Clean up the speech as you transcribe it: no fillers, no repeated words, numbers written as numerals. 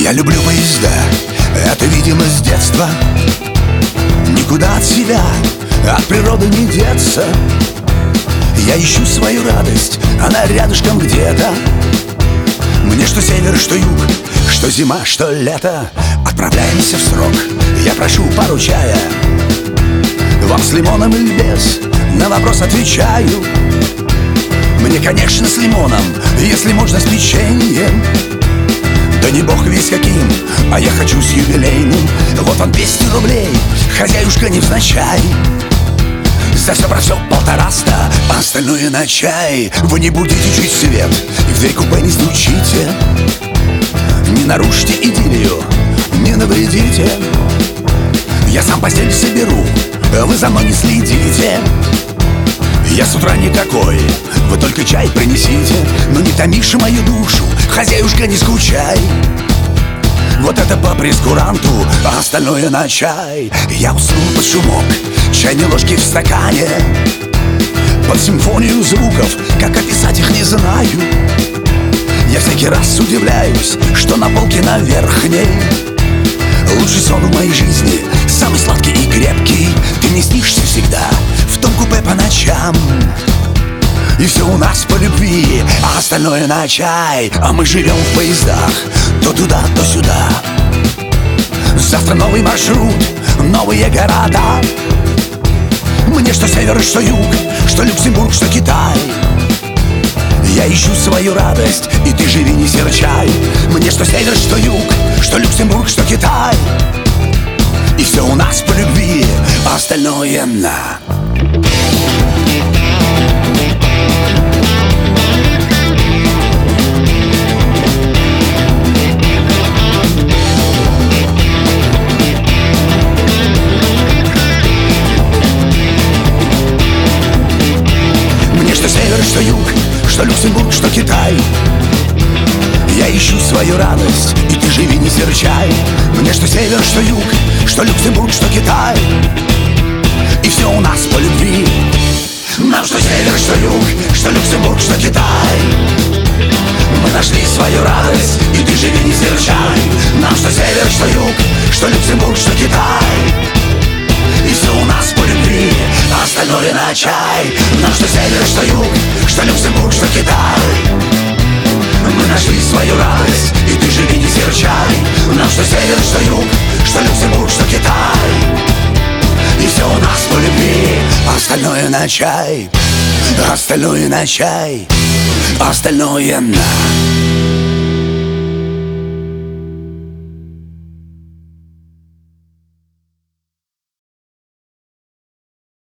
Я люблю поезда, это, видимо, с детства. Никуда от себя, от природы не деться. Я ищу свою радость, она рядышком где-то. Мне что север, что юг, что зима, что лето. Отправляемся в срок, я прошу пару чая. Вам с лимоном или без, на вопрос отвечаю. Мне, конечно, с лимоном, если можно с печеньем. Да не бог весь каким, а я хочу с юбилейным. Вот вам 200 рублей, хозяюшка невзначай. За все про все 150, а остальное на чай. Вы не будете чуть свет и в дверь купе не стучите. Не нарушите идиллию, не навредите. Я сам постель соберу, вы за мной не следите. Я с утра никакой, вы только чай принесите. Но не томишь мою душу, хозяюшка, не скучай. Вот это по прескуранту, а остальное на чай. Я уснул под шумок чайной ложки в стакане, под симфонию звуков, как описать их не знаю. Я всякий раз удивляюсь, что на полке на верхней лучший сон в моей жизни, самый сладкий и крепкий. Ты мне снишься всегда в том купе по ночам. И все у нас по любви, а остальное на чай. А мы живем в поездах, то туда, то сюда. Завтра новый маршрут, новые города. Мне что север, что юг, что Люксембург, что Китай. Я ищу свою радость, и ты живи, не серчай. Мне что север, что юг, что Люксембург, что Китай. И все у нас по любви, а остальное на. Мне что север, что юг, что Люксембург, что Китай. Я ищу свою радость, и ты живи, не серчай. Мне что север, что юг, что Люксембург, что Китай. И все у нас по любви. Нам что север, что юг, что Люксембург, что Китай. Мы нашли свою радость, и ты живи, не серчай. Нам что север, что юг, что Люксембург, что Китай. И все у нас по любви, а остальное на чай. Нам что север, что юг, что Люксембург, что Китай. Мы нашли свою радость, и ты живи, не серчай. Нам что север, что юг, что Люксембург, что Китай. И все у нас по любви, а остальное на чай. Остальное на чай, остальное на.